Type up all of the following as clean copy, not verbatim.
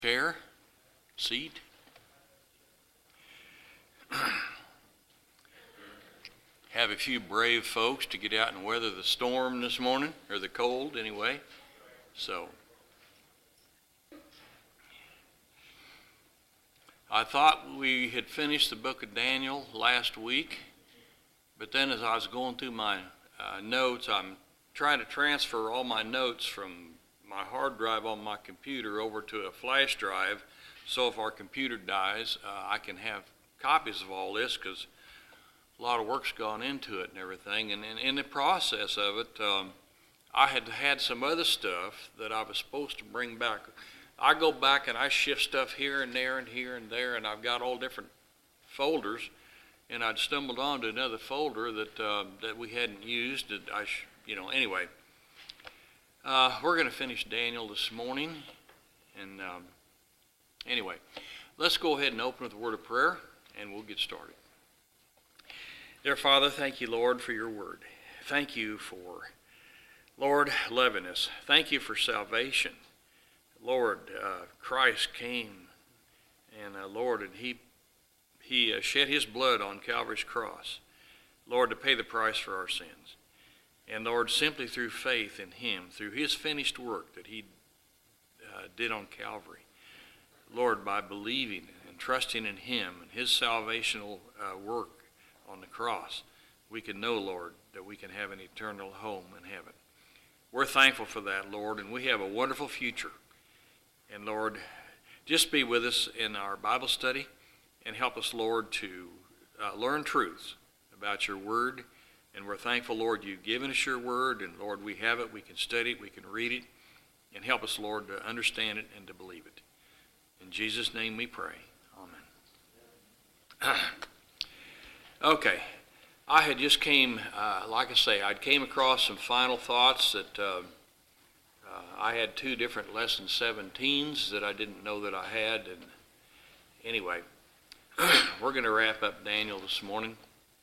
Chair, seat. Have a few brave folks to get out and weather the storm this morning, or the cold anyway. So I thought we had finished the book of Daniel last week, but then as I was going through my notes, I'm trying to transfer all my notes from my hard drive on my computer over to a flash drive, so if our computer dies, I can have copies of all this, because a lot of work's gone into it and everything. And in the process of it, I had some other stuff that I was supposed to bring back. I go back and I shift stuff here and there and here and there, and I've got all different folders, and I'd stumbled onto another folder that we hadn't used. That anyway. We're going to finish Daniel this morning, and anyway, let's go ahead and open with a word of prayer, and we'll get started. Dear Father, thank you, Lord, for your word. Thank you for, Lord, loving us. Thank you for salvation. Lord, Christ came, and Lord, and he shed his blood on Calvary's cross, Lord, to pay the price for our sins. And Lord, simply through faith in him, through his finished work that he did on Calvary, Lord, by believing and trusting in him and his salvational work on the cross, we can know, Lord, that we can have an eternal home in heaven. We're thankful for that, Lord, and we have a wonderful future. And Lord, just be with us in our Bible study and help us, Lord, to learn truths about your word. And we're thankful, Lord, you've given us your word, and Lord, we have it, we can study it, we can read it, and help us, Lord, to understand it and to believe it. In Jesus' name we pray. Amen. Okay, I had just came across some final thoughts that I had two different lesson 17s that I didn't know that I had, and anyway, we're going to wrap up Daniel this morning.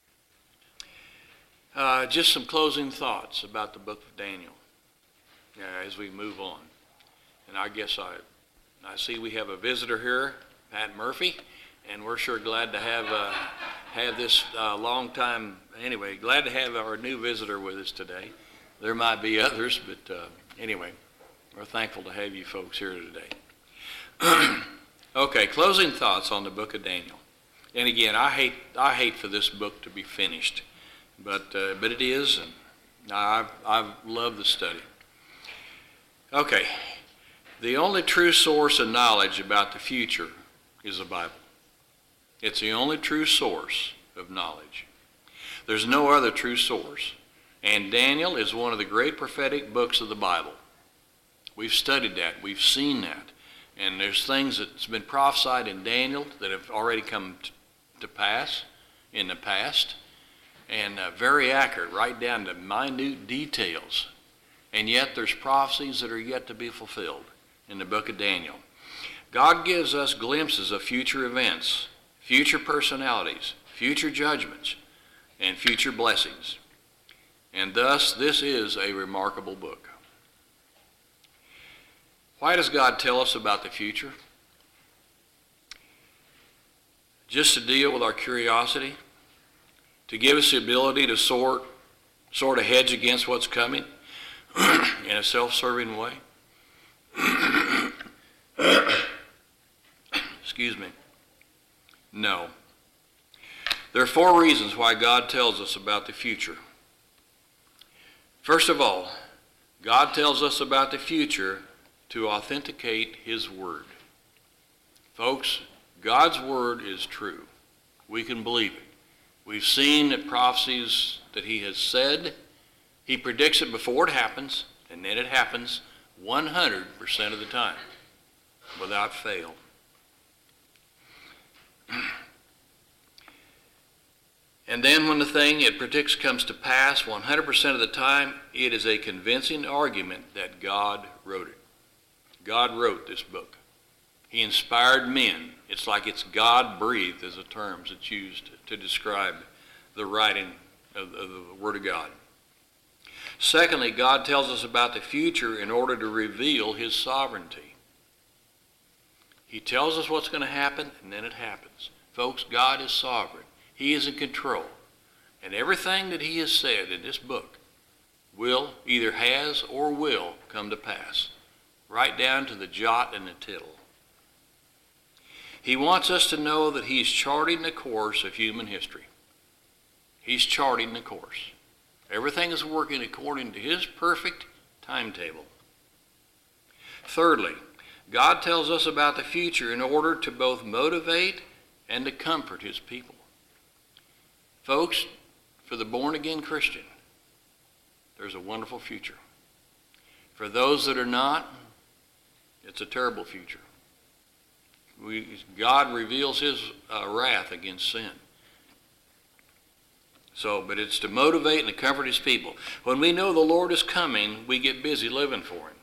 Just some closing thoughts about the book of Daniel as we move on. And I guess I see we have a visitor here, Pat Murphy, and we're sure glad to have this long time. Anyway, glad to have our new visitor with us today. There might be others, but anyway, we're thankful to have you folks here today. Okay, closing thoughts on the book of Daniel. And again, I hate for this book to be finished. But it is, and I've loved the study. Okay, the only true source of knowledge about the future is the Bible. It's the only true source of knowledge. There's no other true source. And Daniel is one of the great prophetic books of the Bible. We've studied that. We've seen that. And there's things that's been prophesied in Daniel that have already come to pass in the past. And very accurate, right down to minute details. And yet there's prophecies that are yet to be fulfilled in the book of Daniel. God gives us glimpses of future events, future personalities, future judgments, and future blessings. And thus, this is a remarkable book. Why does God tell us about the future? Just to deal with our curiosity? To give us the ability to sort of hedge against what's coming in a self-serving way? Excuse me. No. There are 4 reasons why God tells us about the future. First of all, God tells us about the future to authenticate his word. Folks, God's word is true. We can believe it. We've seen the prophecies that he has said. He predicts it before it happens, and then it happens 100% of the time, without fail. And then when the thing it predicts comes to pass 100% of the time, it is a convincing argument that God wrote it. God wrote this book. He inspired men. It's like it's God-breathed as a term that's used to describe the writing of the Word of God. Secondly, God tells us about the future in order to reveal his sovereignty. He tells us what's going to happen, and then it happens. Folks, God is sovereign. He is in control. And everything that he has said in this book will, either has or will, come to pass, right down to the jot and the tittle. He wants us to know that he's charting the course of human history. He's charting the course. Everything is working according to his perfect timetable. Thirdly, God tells us about the future in order to both motivate and to comfort his people. Folks, for the born-again Christian, there's a wonderful future. For those that are not, it's a terrible future. God reveals his wrath against sin. But it's to motivate and to comfort his people. When we know the Lord is coming, we get busy living for him.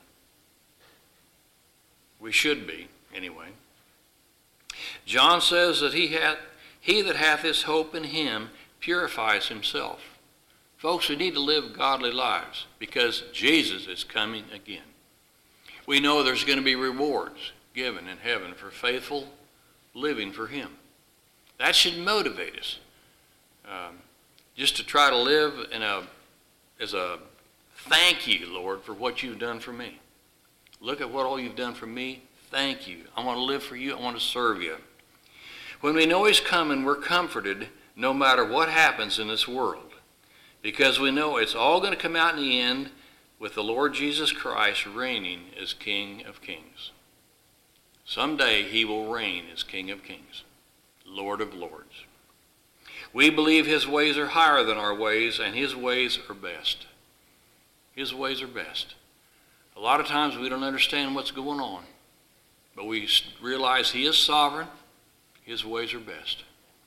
We should be, anyway. John says that he that hath his hope in him purifies himself. Folks, we need to live godly lives because Jesus is coming again. We know there's going to be rewards given in heaven for faithful living for him. That should motivate us. Just to try to live as a thank you, Lord, for what you've done for me. Look at what all you've done for me. Thank you. I want to live for you. I want to serve you. When we know he's coming, we're comforted no matter what happens in this world, because we know it's all going to come out in the end with the Lord Jesus Christ reigning as King of Kings. Someday he will reign as King of Kings, Lord of Lords. We believe his ways are higher than our ways, and his ways are best. His ways are best. A lot of times we don't understand what's going on, but we realize he is sovereign. His ways are best.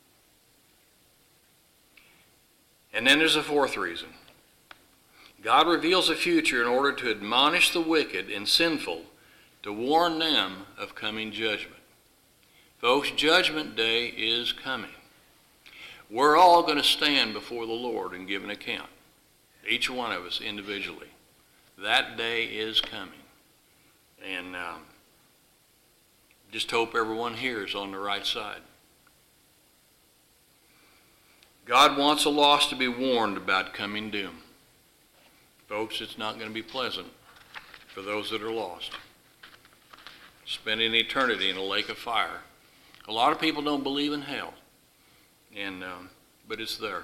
And then there's a fourth reason. God reveals the future in order to admonish the wicked and sinful, to warn them of coming judgment. Folks, judgment day is coming. We're all going to stand before the Lord and give an account, each one of us individually. That day is coming. And just hope everyone here is on the right side. God wants the lost to be warned about coming doom. Folks, it's not going to be pleasant for those that are lost. Spending eternity in a lake of fire. A lot of people don't believe in hell, but it's there.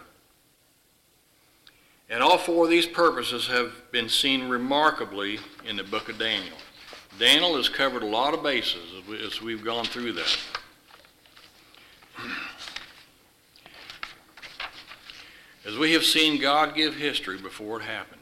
And all four of these purposes have been seen remarkably in the book of Daniel. Daniel has covered a lot of bases as we've gone through that. As we have seen God give history before it happened.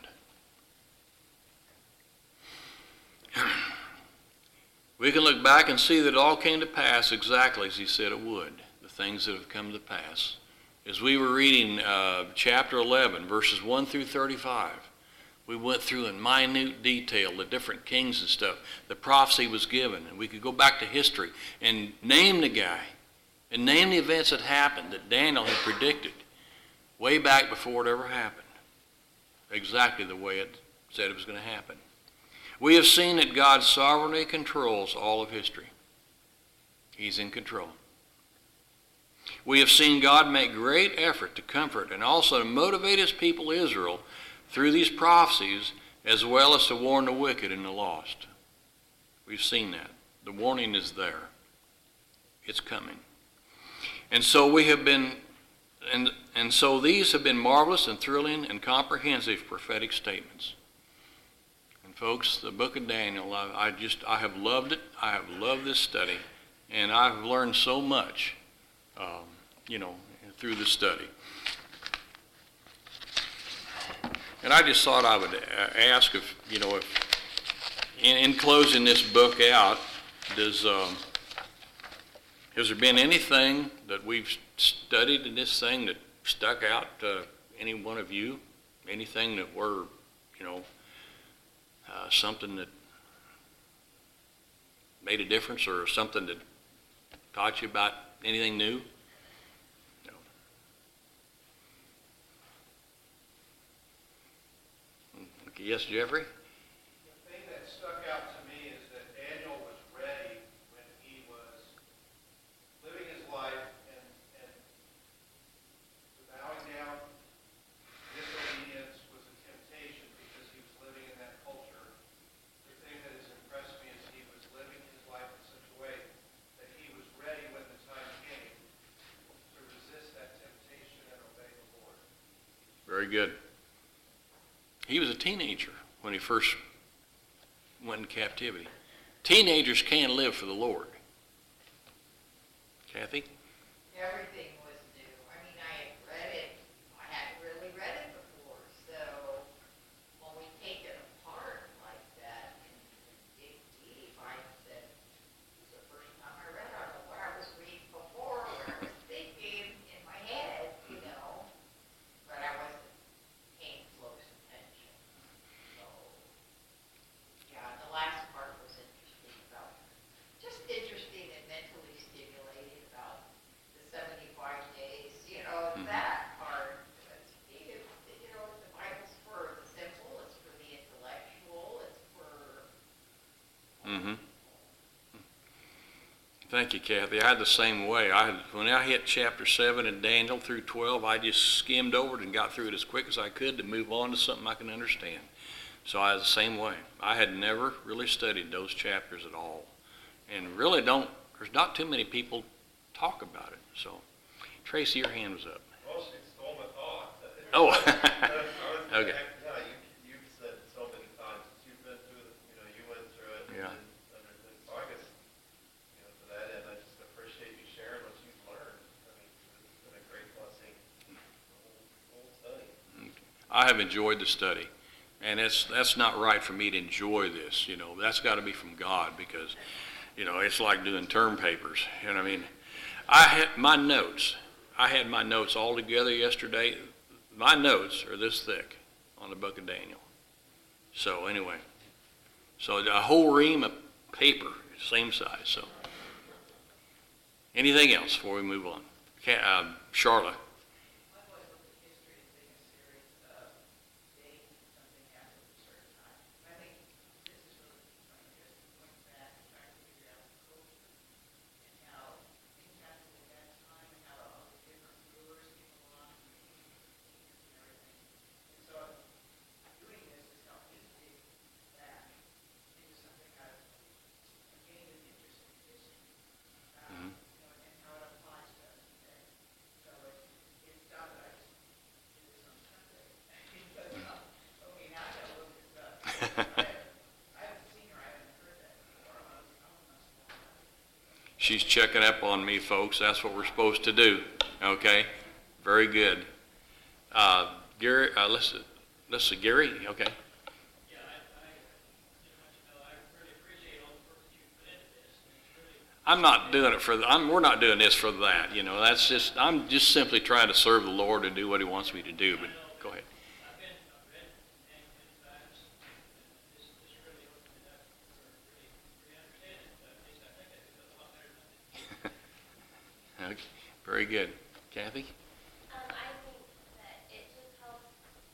We can look back and see that it all came to pass exactly as he said it would, the things that have come to pass. As we were reading chapter 11, verses 1 through 35, we went through in minute detail the different kings and stuff. The prophecy was given, and we could go back to history and name the guy and name the events that happened that Daniel had predicted way back before it ever happened, exactly the way it said it was going to happen. We have seen that God sovereignly controls all of history. He's in control. We have seen God make great effort to comfort and also to motivate his people Israel through these prophecies, as well as to warn the wicked and the lost. We've seen that. The warning is there. It's coming. And so we have been, and so these have been marvelous and thrilling and comprehensive prophetic statements. And folks, the book of Daniel, I have loved it. I have loved this study, and I've learned so much, through the study. And I just thought I would ask if in closing this book out, has there been anything that we've studied in this thing that stuck out to any one of you? Anything that were, something that made a difference, or something that taught you about anything new? No. Okay, yes, Jeffrey? The thing that stuck out to me is that Daniel was ready when he was good. He was a teenager when he first went in captivity. Teenagers can live for the Lord. Kathy? Everything was new. I mean, I had read it. I hadn't really read it before. So when we take it apart like that and dig deep, I said, this is the first time I read it. I don't know what I was reading before, what I was thinking in my head, you know. But I wasn't paying close attention. So, yeah, the last part was interesting about, just interesting and mentally stimulating about the 75 days, you know, that part. But you know, the Bible's for the simple, it's for the intellectual, it's for Mm-hmm. Thank you, Kathy. I had the same way. When I hit chapter 7 in Daniel through 12, I just skimmed over it and got through it as quick as I could to move on to something I can understand. So I was the same way. I had never really studied those chapters at all. And really there's not too many people talk about it. So, Tracy, your hand was up. Well, she stole my thought. Oh, Okay. okay. Yeah, you've said so many times that you've been through it, you went through it. Yeah. And everything. So I guess, to that end, I just appreciate you sharing what you've learned. I mean, it's been a great blessing, the whole study. I have enjoyed the study. And that's not right for me to enjoy this, That's got to be from God because, it's like doing term papers. You know what I mean? I had my notes all together yesterday. My notes are this thick on the book of Daniel. So anyway, a whole ream of paper, same size. So anything else before we move on? Charlotte. She's checking up on me, folks. That's what we're supposed to do. Okay? Very good. Gary, let's see, Gary, okay. Yeah, I really appreciate all the work that you put into this. And it's really, I'm not doing it we're not doing this for that, I'm just simply trying to serve the Lord and do what He wants me to do, but go ahead. I've read many times, and this really opened it up for really understanding it. At least I think I did a lot better than I did. Okay, very good. Kathy? I think that it just helps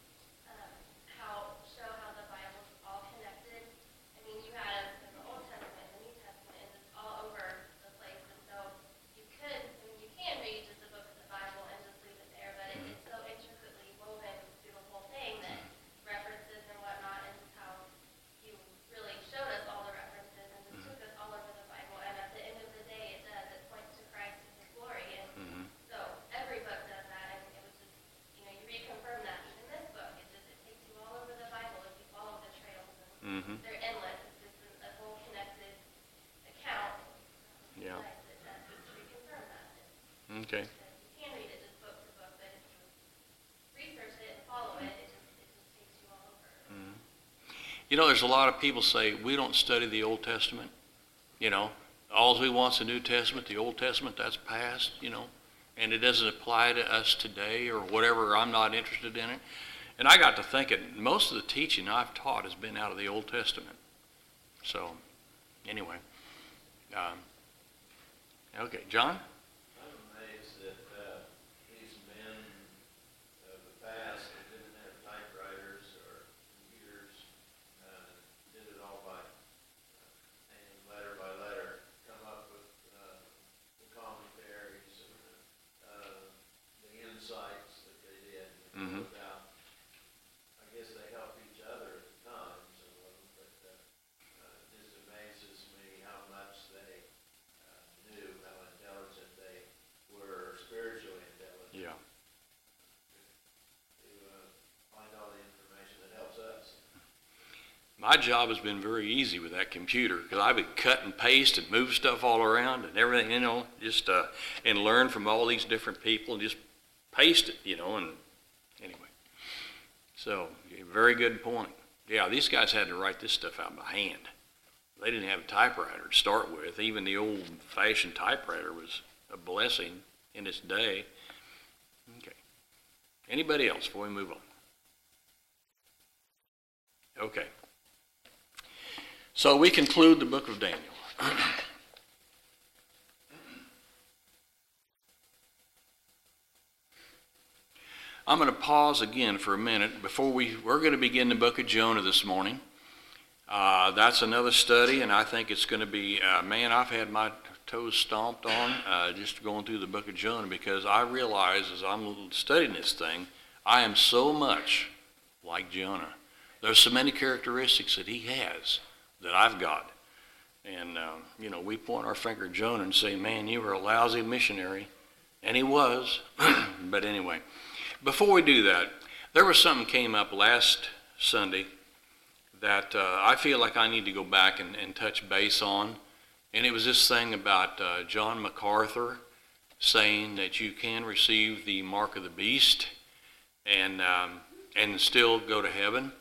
show how the Bible's all connected. I mean, you have the Old Testament, the New Testament, and it's all over the place. And so you can read just a book of the Bible and just leave it there, but it's so intricately woven through the whole thing that references and whatnot, and just how you really showed us all the references and just took us all over the Bible. And at the end of the day, it points to Christ and His glory. And so every book does that, and it was just, you reconfirm that. Even this book, it takes you all over the Bible if you follow the trails. And they're endless. It's just a whole connected account. Yeah. That just reconfirm that. Okay. You can read it just book to book, but if you research it and follow it, it just takes you all over. There's a lot of people say, we don't study the Old Testament. All we want's the New Testament, the Old Testament, that's past, and it doesn't apply to us today or whatever, I'm not interested in it. And I got to thinking, most of the teaching I've taught has been out of the Old Testament. So, anyway. Okay, John? I'm amazed that these men of the past that didn't have typewriters or computers did it all by hand, letter by letter, come up with the commentaries and the insights that they did. Without, I guess they helped each other at the time, some of them, but it just amazes me how much they knew, how intelligent my job has been very easy with that computer because I would cut and paste and move stuff all around and everything, just and learn from all these different people and just paste it, and anyway. So, very good point. Yeah, these guys had to write this stuff out by hand. They didn't have a typewriter to start with. Even the old-fashioned typewriter was a blessing in its day. Okay. Anybody else before we move on? Okay. So we conclude the book of Daniel. I'm going to pause again for a minute before we're going to begin the book of Jonah this morning. That's another study, and I think it's going to be, I've had my toes stomped on just going through the book of Jonah, because I realize as I'm studying this thing, I am so much like Jonah. There's so many characteristics that he has that I've got. And, we point our finger at Jonah and say, man, you were a lousy missionary. And he was. But anyway, before we do that, there was something came up last Sunday that I feel like I need to go back and touch base on. And it was this thing about John MacArthur saying that you can receive the mark of the beast and still go to heaven.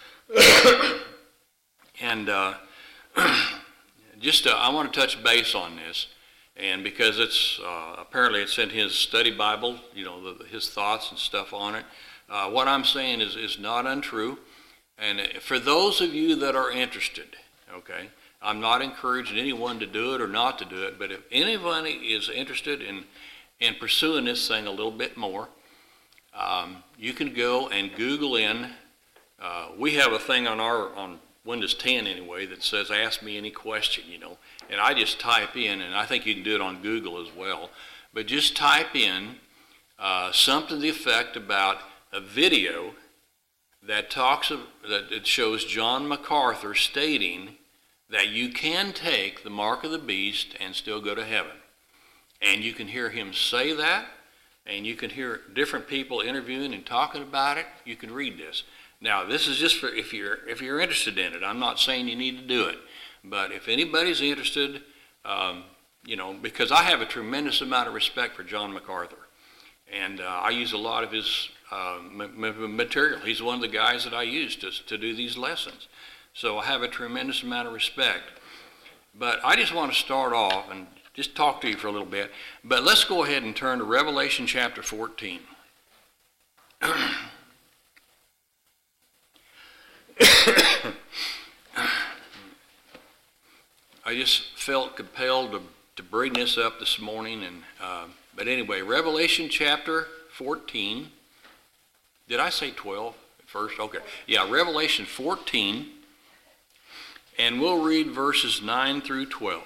And I want to touch base on this, and because it's apparently it's in his study Bible, his thoughts and stuff on it. What I'm saying is not untrue, and for those of you that are interested, okay, I'm not encouraging anyone to do it or not to do it, but if anybody is interested in pursuing this thing a little bit more, you can go and Google in. We have a thing on Windows 10 anyway that says ask me any question, and I just type in, and I think you can do it on Google as well, but just type in something to the effect about a video that it shows John MacArthur stating that you can take the mark of the beast and still go to heaven. And you can hear him say that, and you can hear different people interviewing and talking about it. You can read this. Now, this is just for if you're interested in it. I'm not saying you need to do it, but if anybody's interested, because I have a tremendous amount of respect for John MacArthur, and I use a lot of his material. He's one of the guys that I use to do these lessons, so I have a tremendous amount of respect. But I just want to start off and just talk to you for a little bit. But let's go ahead and turn to Revelation chapter 14. I just felt compelled to bring this up this morning, and but anyway, Revelation chapter 14. Did I say 12 at first? Okay, yeah, Revelation 14, and we'll read verses 9 through 12.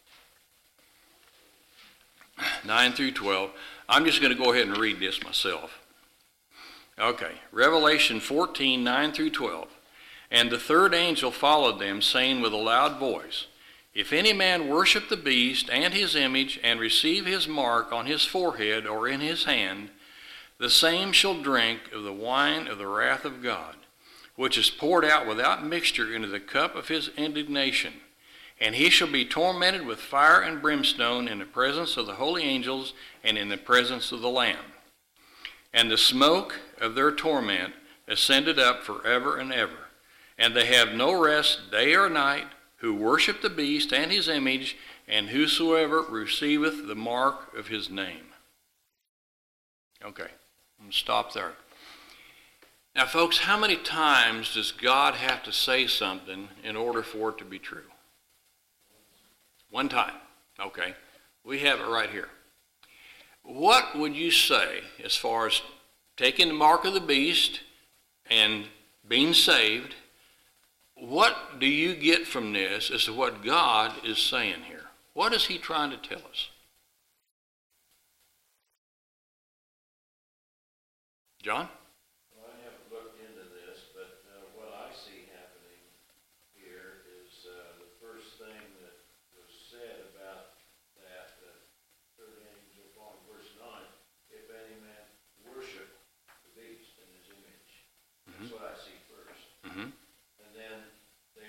9 through 12. I'm just going to go ahead and read this myself. Okay, Revelation 14, 9 through 12. And the third angel followed them, saying with a loud voice, if any man worship the beast and his image, and receive his mark on his forehead or in his hand, the same shall drink of the wine of the wrath of God, which is poured out without mixture into the cup of his indignation. And he shall be tormented with fire and brimstone in the presence of the holy angels and in the presence of the Lamb. And the smoke of their torment ascended up forever and ever. And they have no rest day or night, who worship the beast and his image, and whosoever receiveth the mark of his name. Okay, I'm going to stop there. Now, folks, how many times does God have to say something in order for it to be true? One time. Okay, we have it right here. What would you say as far as taking the mark of the beast and being saved? What do you get from this as to what God is saying here? What is he trying to tell us? John? Well, I haven't looked into this, but what I see happening here is the first thing that was said about that third angel following verse 9, if any man worship the beast in his image. That's what I see first. Mm-hmm. And then they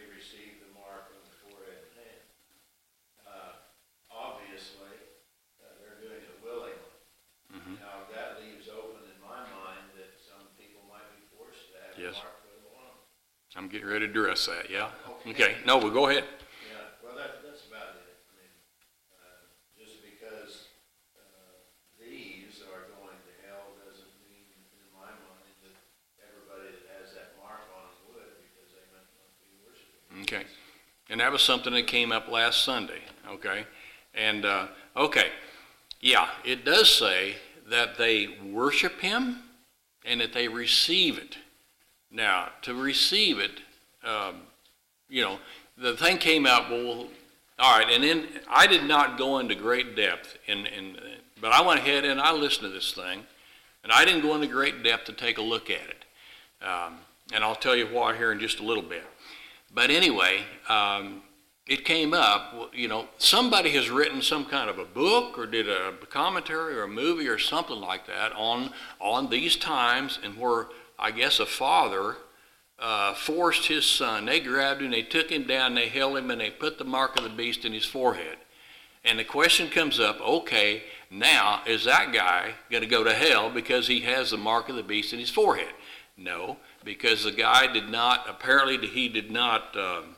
getting ready to address that, yeah? Okay, no, well, go ahead. Yeah, well, that's about it. I mean, just because these are going to hell doesn't mean, in my mind, that everybody that has that mark on them would, because they might not be worshiping. Okay. And that was something that came up last Sunday, okay? And, okay, yeah, it does say that they worship him and that they receive it. Now, to receive it, the thing came out, well, all right, and then I did not go into great depth, but I went ahead and I listened to this thing, and I didn't go into great depth to take a look at it. And I'll tell you why here in just a little bit. But anyway, it came up, somebody has written some kind of a book or did a commentary or a movie or something like that on these times, and where I guess a father forced his son. They grabbed him, they took him down, they held him, and they put the mark of the beast in his forehead. And the question comes up, okay, now is that guy going to go to hell because he has the mark of the beast in his forehead? No, because the guy did not, apparently he did not,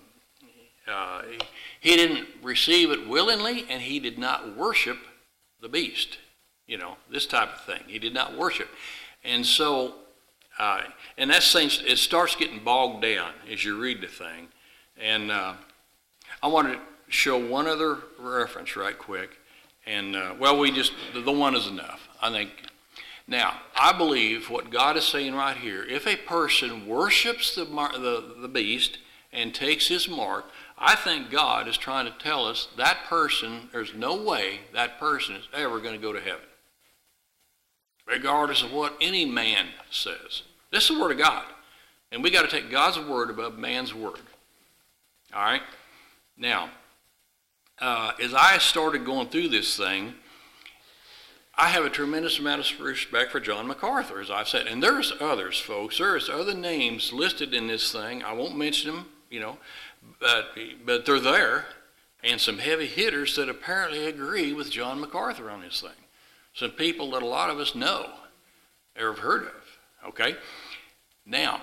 he didn't receive it willingly, and he did not worship the beast, this type of thing. He did not worship. And so, and that thing, it starts getting bogged down as you read the thing. And I wanted to show one other reference right quick. And, the one is enough, I think. Now, I believe what God is saying right here, if a person worships the beast and takes his mark, I think God is trying to tell us that person, there's no way that person is ever going to go to heaven, regardless of what any man says. This is the Word of God, and we got to take God's word above man's word. All right? Now, as I started going through this thing, I have a tremendous amount of respect for John MacArthur, as I've said. And there's others, folks. There's other names listed in this thing. I won't mention them, but they're there. And some heavy hitters that apparently agree with John MacArthur on this thing. Some people that a lot of us know or have heard of, okay? Now,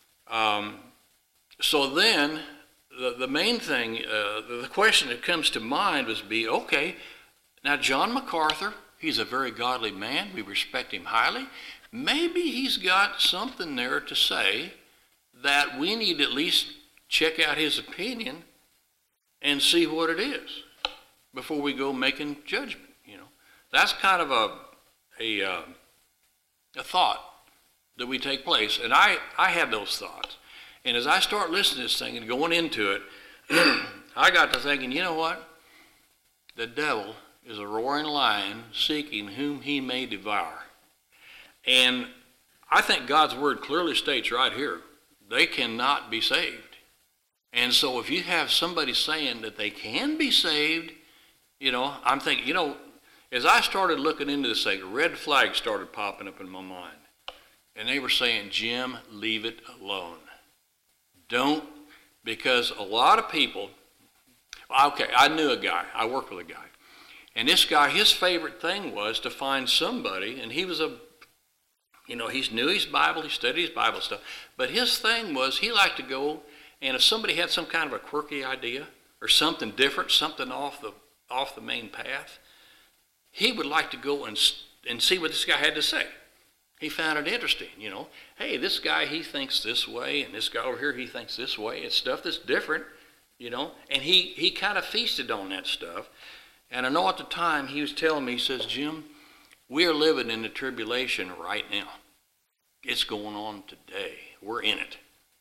so then the main thing, the question that comes to mind was okay, now John MacArthur, he's a very godly man. We respect him highly. Maybe he's got something there to say that we need to at least check out his opinion and see what it is before we go making judgment. That's kind of a thought that we take place. And I had those thoughts. And as I start listening to this thing and going into it, I got to thinking, you know what? The devil is a roaring lion seeking whom he may devour. And I think God's word clearly states right here, they cannot be saved. And so if you have somebody saying that they can be saved, I'm thinking, as I started looking into this thing, red flags started popping up in my mind. And they were saying, Jim, leave it alone. Don't, because a lot of people, okay, I knew a guy, I worked with a guy. And this guy, his favorite thing was to find somebody, and he was he knew his Bible, he studied his Bible stuff, but his thing was he liked to go, and if somebody had some kind of a quirky idea or something different, something off the main path, he would like to go and see what this guy had to say. He found it interesting, Hey, this guy, he thinks this way, and this guy over here, he thinks this way. It's stuff that's different, and he kind of feasted on that stuff. And I know at the time he was telling me, he says, Jim, we are living in the tribulation right now. It's going on today. We're in it.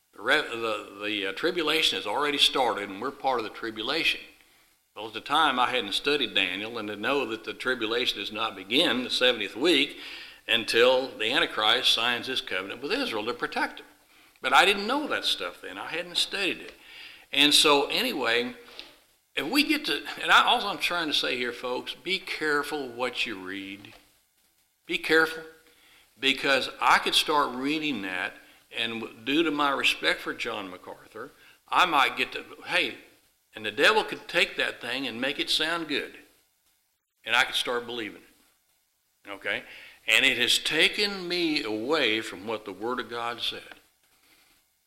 The tribulation has already started, and we're part of the tribulation. Well, at the time I hadn't studied Daniel, and to know that the tribulation does not begin the 70th week until the Antichrist signs his covenant with Israel to protect him. But I didn't know that stuff then. I hadn't studied it. And so anyway, if we get to, and all I'm trying to say here, folks, be careful what you read. Be careful, because I could start reading that, and due to my respect for John MacArthur, I might get to, hey, and the devil could take that thing and make it sound good, and I could start believing it, okay? And it has taken me away from what the Word of God said.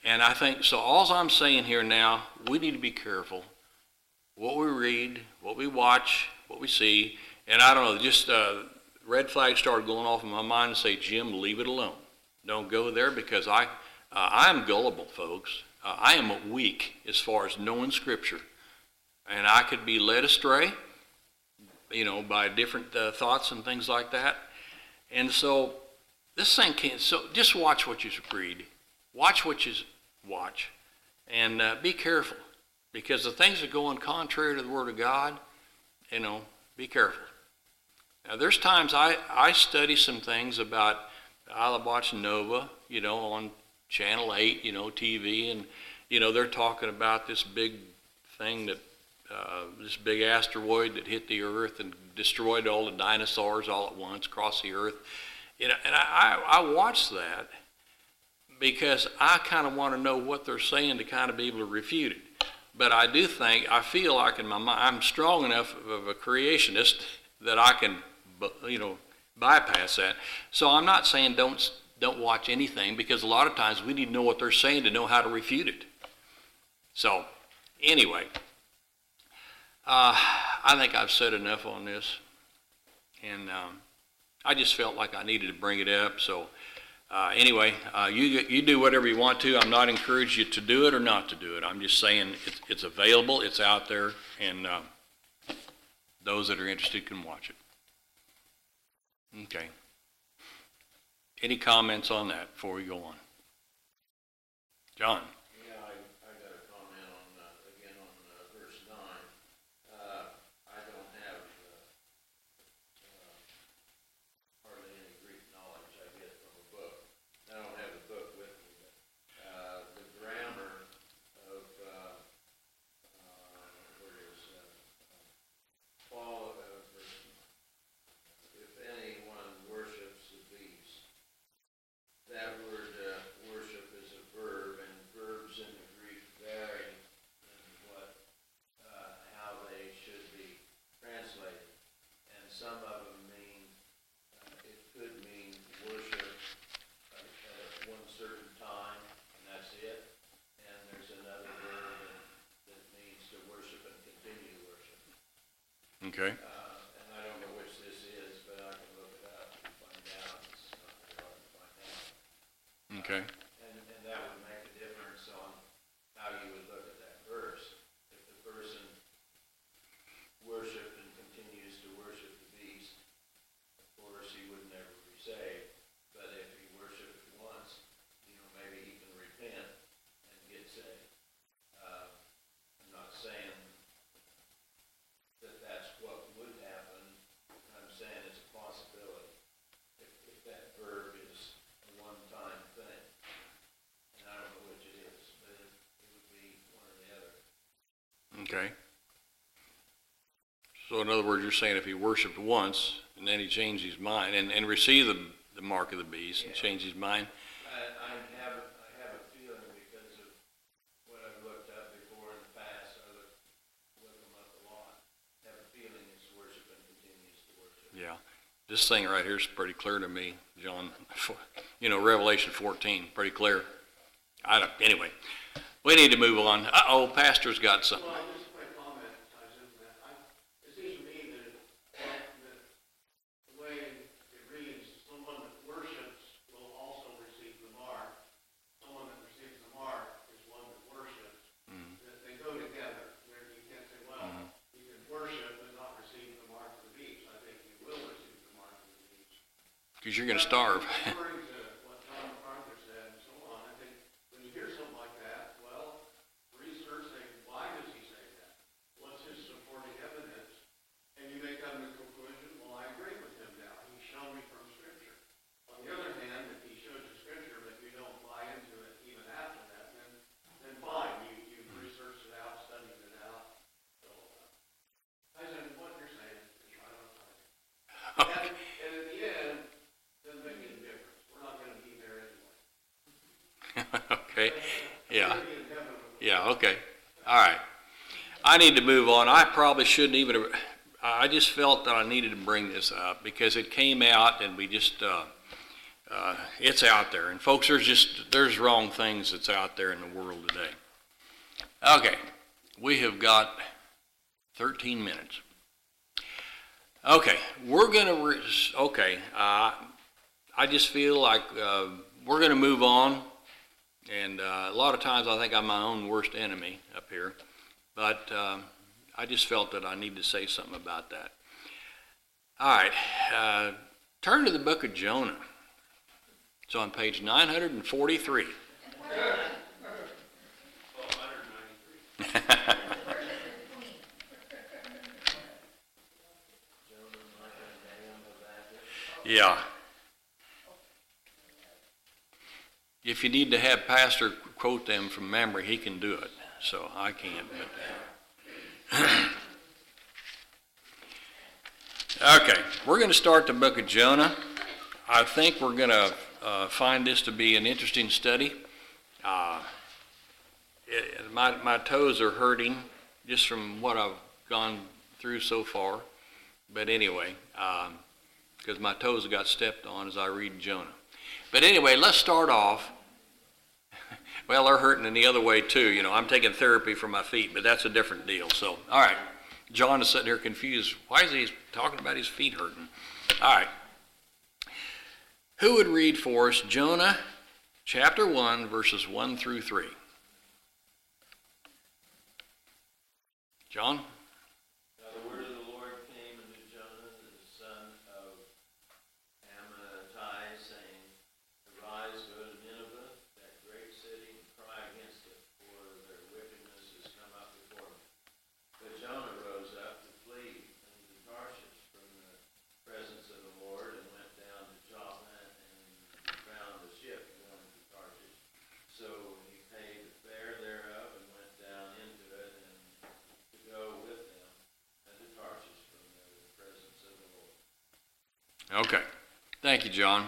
And I think, so all I'm saying here now, we need to be careful what we read, what we watch, what we see. And I don't know, just red flags started going off in my mind and say, Jim, leave it alone. Don't go there, because I'm gullible, folks. I am weak as far as knowing Scripture. And I could be led astray, by different thoughts and things like that. And so this thing can't, so just watch what you read. Watch what you watch. And be careful. Because the things that go in contrary to the Word of God, be careful. Now, there's times I study some things about, I watch Nova, on Channel 8, TV, and, they're talking about this big thing that, this big asteroid that hit the Earth and destroyed all the dinosaurs all at once across the Earth. And I watch that because I kind of want to know what they're saying to kind of be able to refute it. But I feel like in my mind, I'm strong enough of a creationist that I can, bypass that. So I'm not saying don't watch anything, because a lot of times we need to know what they're saying to know how to refute it. So anyway, I think I've said enough on this, and I just felt like I needed to bring it up. So anyway, you do whatever you want to. I'm not encouraging you to do it or not to do it. I'm just saying it's available, it's out there, and those that are interested can watch it. Okay. Any comments on that before we go on? John? Yeah, I got a comment on, again, on verse 9. I don't have hardly any Greek knowledge I get from a book. I don't have the book with me, but the grammar of, where it is, if anyone worships the beast, that word worship is a verb, and verbs in the Greek vary in how they should be translated. And some of them mean, it could mean worship at one certain time, and that's it. And there's another verb that means to worship and continue to worship. Okay. And I don't know which this is, but I can look it up and find out. It's not very hard to find out. Okay. And that would make a difference on how you would look at that verse. If the person worshiped and continues to worship the beast, of course, he would never be saved. But if he worshiped it once, maybe he can repent and get saved. I'm not saying that that's what would happen. I'm saying it's a possibility if that verb is a one-time thing. And I don't know which it is, but it would be one or the other. Okay. So in other words, you're saying if he worshiped once and then he changed his mind and received the mark of the beast and changed his mind. I have a feeling, because of what I've looked up before in the past, I look them up a lot. I have a feeling it's worship and continues to worship. Yeah. This thing right here is pretty clear to me, John. Revelation 14, pretty clear. Anyway, we need to move on. Pastor's got something. Well, just a quick comment ties into that. It seems to me that the way it reads, someone that worships will also receive the mark. Someone that receives the mark is one that worships. That they go together. Where you can't say, well, you can worship but not receive the mark of the beast. I think you will receive the mark of the beast. Because you're going to starve. Referring to what John MacArthur said and so on, I think when you hear something like that, well, research, say, why does he say that? What's his supporting evidence? And you may come to the conclusion, well, I agree with him now. He's shown me from Scripture. On the other hand, if he shows you Scripture but you don't buy into it even after that, then fine. You've researched it out, studied it out. So, I said, what you're saying is right on target. And in the end, doesn't make any difference. We're not going to be there anyway. Okay. Yeah. We're gonna be in heaven with Yeah, okay. All right. I need to move on. I probably shouldn't even, I just felt that I needed to bring this up because it came out and we just, it's out there. And folks, there's wrong things that's out there in the world today. Okay, we have got 13 minutes. Okay, we're going to, I just feel like we're going to move on. And a lot of times I think I'm my own worst enemy up here. But I just felt that I need to say something about that. All right, turn to the book of Jonah. It's on page 943. Yeah. If you need to have Pastor quote them from memory, he can do it. So I can't. But okay, we're going to start the book of Jonah. I think we're going to find this to be an interesting study. My toes are hurting just from what I've gone through so far. But anyway, because my toes got stepped on as I read Jonah. But anyway, let's start off. Well, they're hurting in the other way too. You know, I'm taking therapy for my feet, but that's a different deal. So, all right. John is sitting here confused. Why is he talking about his feet hurting? All right. Who would read for us Jonah chapter 1, verses 1 through 3? John? Now the word of the Lord came unto Jonah, the son of Amittai, saying, Arise, go to Nineveh, that great city, and cry against it, for their wickedness has come up before me. But Jonah rose up to flee unto Tarshish from the presence of the Lord, and went down to Joppa, and found a ship going to Tarshish. So he paid the fare thereof, and went down into it, and to go with them unto Tarshish from the presence of the Lord. Okay. Thank you, John.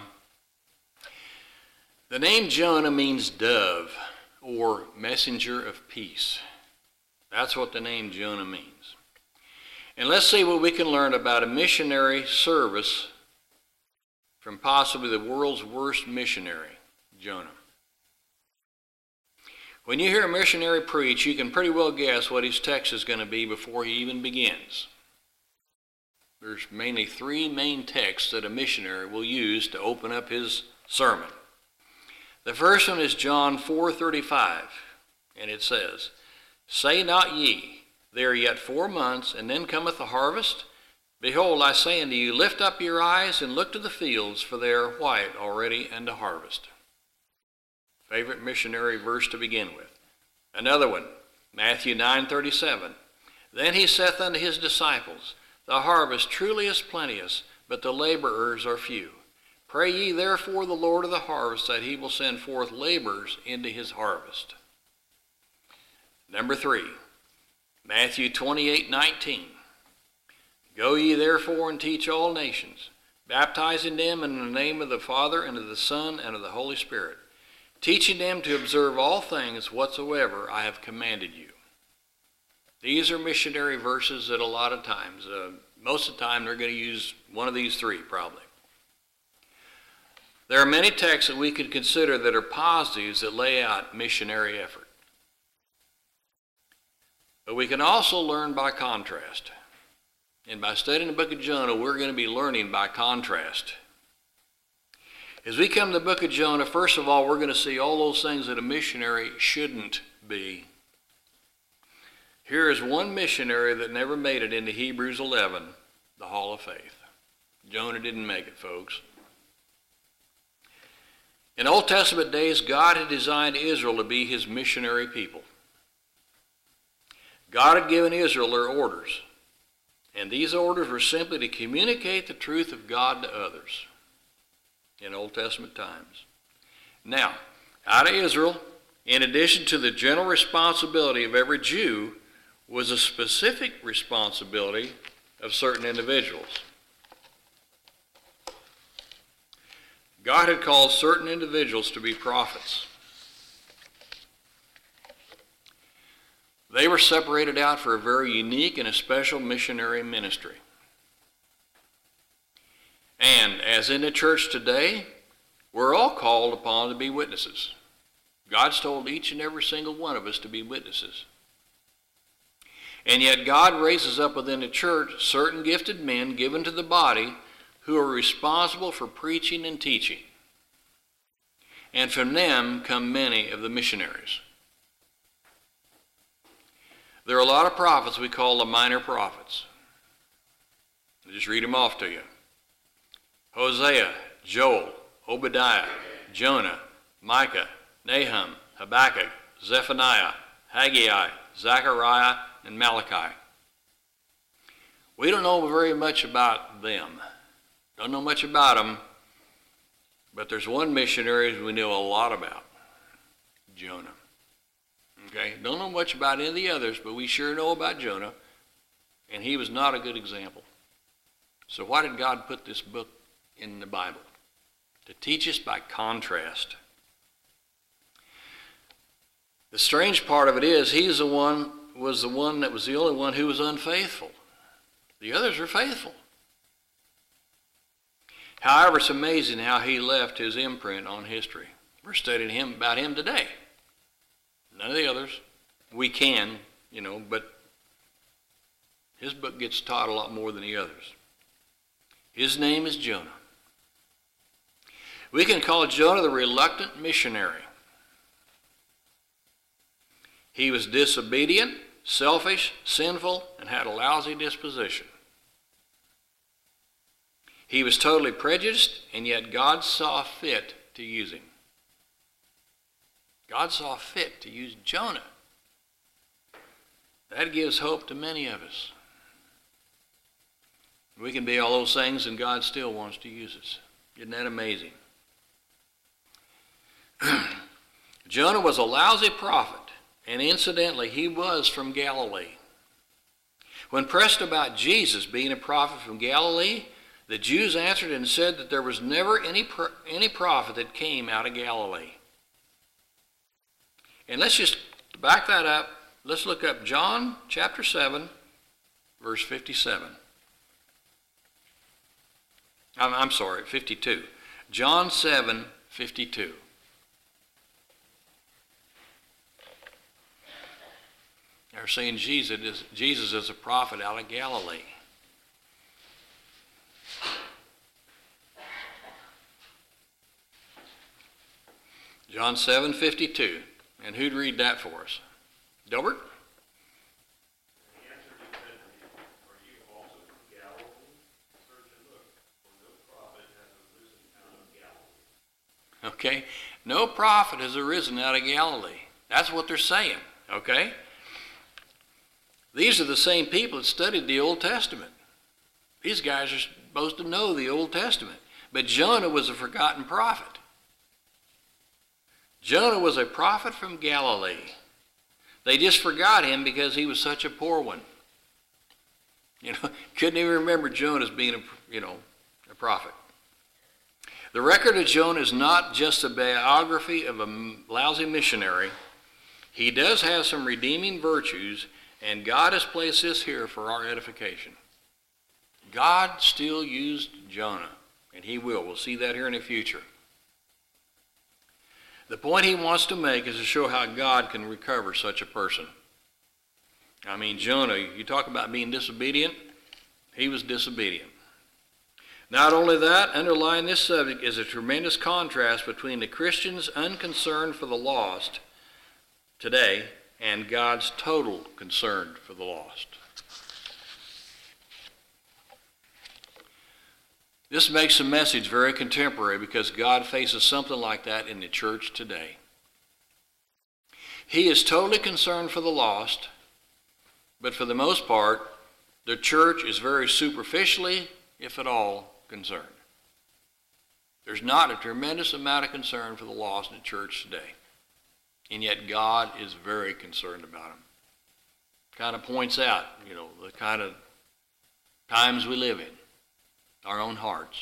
The name Jonah means dove or messenger of peace. That's what the name Jonah means. And let's see what we can learn about a missionary service from possibly the world's worst missionary, Jonah. When you hear a missionary preach, you can pretty well guess what his text is going to be before he even begins. There's mainly three main texts that a missionary will use to open up his sermon. The first one is John 4:35, and it says, Say not ye, there are yet 4 months, and then cometh the harvest? Behold, I say unto you, lift up your eyes and look to the fields, for they are white already unto harvest. Favorite missionary verse to begin with. Another one, Matthew 9:37. Then he saith unto his disciples, The harvest truly is plenteous, but the laborers are few. Pray ye therefore the Lord of the harvest that he will send forth laborers into his harvest. Number 3, Matthew 28:19. Go ye therefore and teach all nations, baptizing them in the name of the Father and of the Son and of the Holy Spirit, teaching them to observe all things whatsoever I have commanded you. These are missionary verses that a lot of times, most of the time they're going to use one of these three probably. There are many texts that we could consider that are positives that lay out missionary effort. But we can also learn by contrast. And by studying the book of Jonah, we're going to be learning by contrast. As we come to the book of Jonah, first of all, we're going to see all those things that a missionary shouldn't be. Here is one missionary that never made it into Hebrews 11, the Hall of Faith. Jonah didn't make it, folks. In Old Testament days, God had designed Israel to be his missionary people. God had given Israel their orders, and these orders were simply to communicate the truth of God to others in Old Testament times. Now, out of Israel, in addition to the general responsibility of every Jew, was a specific responsibility of certain individuals. God had called certain individuals to be prophets. They were separated out for a very unique and a special missionary ministry. And as in the church today, We're all called upon to be witnesses. God's told each and every single one of us to be witnesses. And yet God raises up within the church certain gifted men given to the body who are responsible for preaching and teaching. And from them come many of the missionaries. There are a lot of prophets we call the minor prophets. I'll just read them off to you. Hosea, Joel, Obadiah, Jonah, Micah, Nahum, Habakkuk, Zephaniah, Haggai, Zechariah, and Malachi. We don't know very much about them. Don't know much about them, but there's one missionary we know a lot about, Jonah. Okay, don't know much about any of the others, but we sure know about Jonah, and he was not a good example. So why did God put this book in the Bible? To teach us by contrast. The strange part of it is was the one that was the only one who was unfaithful. The others were faithful. However, it's amazing how he left his imprint on history. We're studying about him today. None of the others. We can, but his book gets taught a lot more than the others. His name is Jonah. We can call Jonah the reluctant missionary. He was disobedient, selfish, sinful, and had a lousy disposition. He was totally prejudiced, and yet God saw fit to use him. God saw fit to use Jonah. That gives hope to many of us. We can be all those things, and God still wants to use us. Isn't that amazing? Jonah was a lousy prophet. And incidentally, he was from Galilee. When pressed about Jesus being a prophet from Galilee, the Jews answered and said that there was never any prophet that came out of Galilee. And let's just back that up. Let's look up John chapter 7, verse 57. I'm sorry, 52. John 7, 52. They're saying Jesus is a prophet out of Galilee. John 7:52. And who'd read that for us? Delbert? He answered and said to him, "Are you also from Galilee? Search and look, for no prophet has arisen out of Galilee." Okay. No prophet has arisen out of Galilee. That's what they're saying. Okay? These are the same people that studied the Old Testament. These guys are supposed to know the Old Testament. But Jonah was a forgotten prophet. Jonah was a prophet from Galilee. They just forgot him because he was such a poor one. Couldn't even remember Jonah as being a prophet. The record of Jonah is not just a biography of a lousy missionary. He does have some redeeming virtues, and God has placed this here for our edification. God still used Jonah, and he will. We'll see that here in the future. The point he wants to make is to show how God can recover such a person. I mean, Jonah, you talk about being disobedient, he was disobedient. Not only that, underlying this subject is a tremendous contrast between the Christian's unconcern for the lost today and God's total concern for the lost. This makes the message very contemporary because God faces something like that in the church today. He is totally concerned for the lost, but for the most part, the church is very superficially, if at all, concerned. There's not a tremendous amount of concern for the lost in the church today. And yet God is very concerned about them. Kind of points out, the kind of times we live in, our own hearts.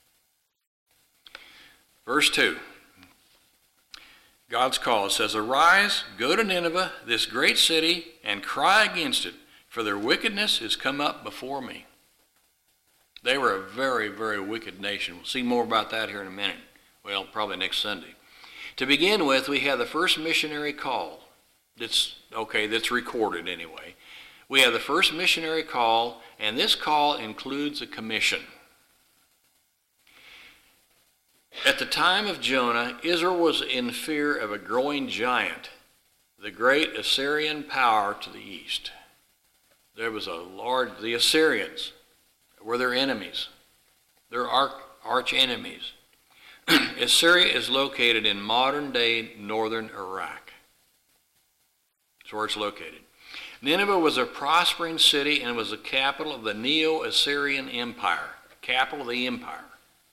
Verse 2, God's call says, "Arise, go to Nineveh, this great city, and cry against it, for their wickedness has come up before me." They were a very, very wicked nation. We'll see more about that here in a minute. Well, probably next Sunday. To begin with, we have the first missionary call. That's recorded anyway. We have the first missionary call, and this call includes a commission. At the time of Jonah, Israel was in fear of a growing giant, the great Assyrian power to the east. There was the Assyrians were their enemies. Their arch enemies. Assyria is located in modern-day northern Iraq. That's where it's located. Nineveh was a prospering city and was the capital of the Neo-Assyrian Empire, capital of the empire.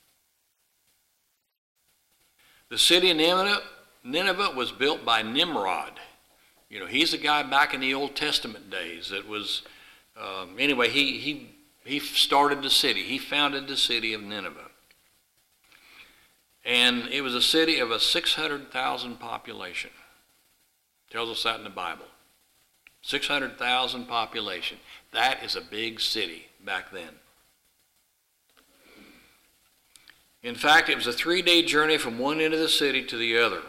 The city of Nineveh was built by Nimrod. You know, he's the guy back in the Old Testament days that was, anyway, he started the city. He founded the city of Nineveh. And it was a city of a 600,000 population. Tells us that in the Bible. 600,000 population. That is a big city back then. In fact, it was a 3-day journey from one end of the city to the other.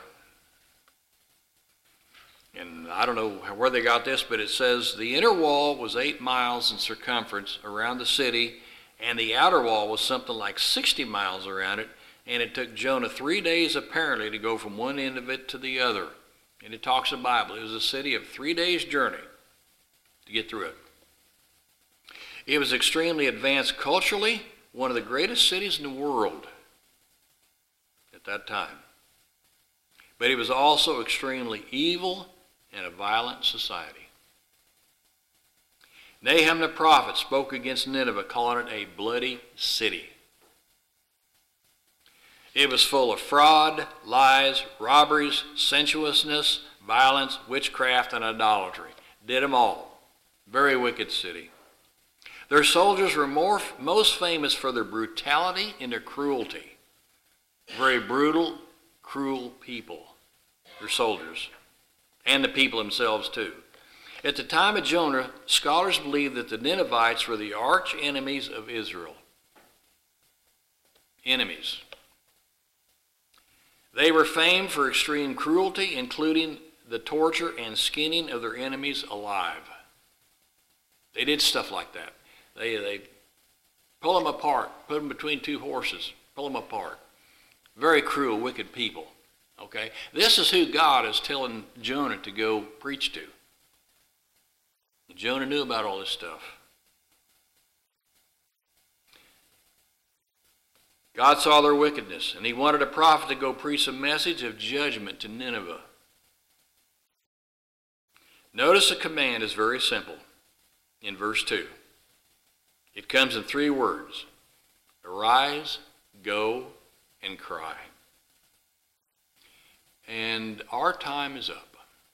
And I don't know where they got this, but it says the inner wall was 8 miles in circumference around the city, and the outer wall was something like 60 miles around it, and it took Jonah 3 days apparently to go from one end of it to the other. And it talks in the Bible. It was a city of 3 days' journey to get through it. It was extremely advanced culturally, one of the greatest cities in the world at that time. But it was also extremely evil and a violent society. Nahum the prophet spoke against Nineveh, calling it a bloody city. It was full of fraud, lies, robberies, sensuousness, violence, witchcraft, and idolatry. Did them all. Very wicked city. Their soldiers were most famous for their brutality and their cruelty. Very brutal, cruel people. Their soldiers. And the people themselves too. At the time of Jonah, scholars believe that the Ninevites were the arch enemies of Israel. Enemies. They were famed for extreme cruelty, including the torture and skinning of their enemies alive. They did stuff like that. They pull them apart, put them between two horses, pull them apart. Very cruel, wicked people. Okay? This is who God is telling Jonah to go preach to. Jonah knew about all this stuff. God saw their wickedness, and he wanted a prophet to go preach a message of judgment to Nineveh. Notice the command is very simple in verse 2. It comes in 3 words. Arise, go, and cry. And our time is up.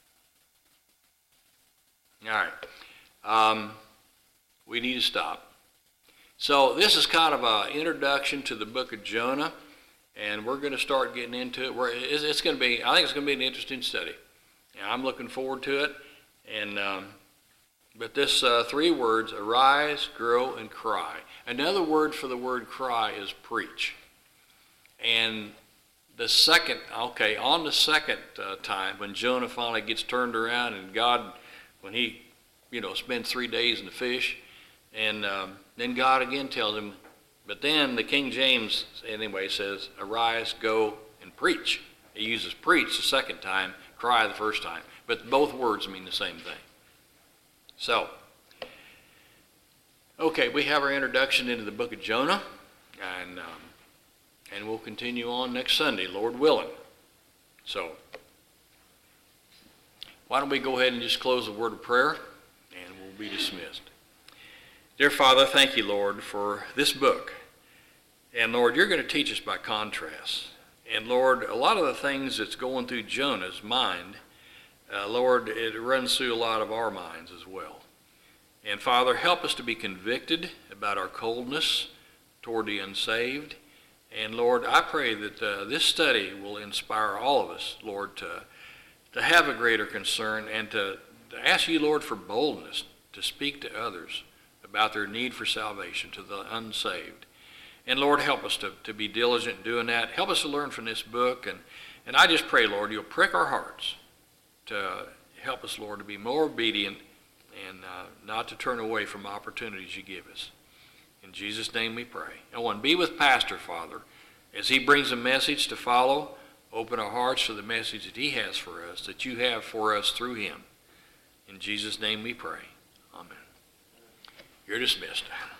All right. We need to stop. So this is kind of an introduction to the book of Jonah, and we're going to start getting into it. It's going to be, I think it's going to be an interesting study. And I'm looking forward to it. And but this 3 words: arise, grow, and cry. Another word for the word cry is preach. And the second, on the second time when Jonah finally gets turned around, and God, when he, spends 3 days in the fish, and then God again tells him, but then the King James anyway says, arise, go, and preach. He uses preach the second time, cry the first time. But both words mean the same thing. So, okay, we have our introduction into the book of Jonah, and we'll continue on next Sunday, Lord willing. So, why don't we go ahead and just close the word of prayer, and we'll be dismissed. Dear Father, thank you, Lord, for this book. And Lord, you're going to teach us by contrast. And Lord, a lot of the things that's going through Jonah's mind, Lord, it runs through a lot of our minds as well. And Father, help us to be convicted about our coldness toward the unsaved. And Lord, I pray that this study will inspire all of us, Lord, to have a greater concern and to ask you, Lord, for boldness to speak to others about their need for salvation, to the unsaved. And Lord, help us to be diligent in doing that. Help us to learn from this book. And I just pray, Lord, you'll prick our hearts to help us, Lord, to be more obedient and not to turn away from opportunities you give us. In Jesus' name we pray. I want to be with Pastor, Father, as he brings a message to follow. Open our hearts to the message that he has for us, that you have for us through him. In Jesus' name we pray. Amen. You're dismissed.